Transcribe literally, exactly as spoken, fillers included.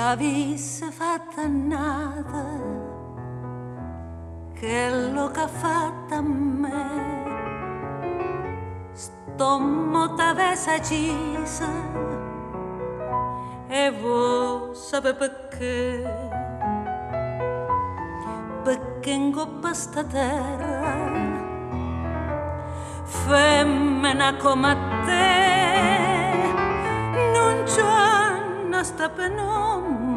avesse fatta nata che lo che ha fatto a me sto mo t'avesse accisa e vuoi sapere perché perché in coppa sta terra femmina come te non c'è sta per nome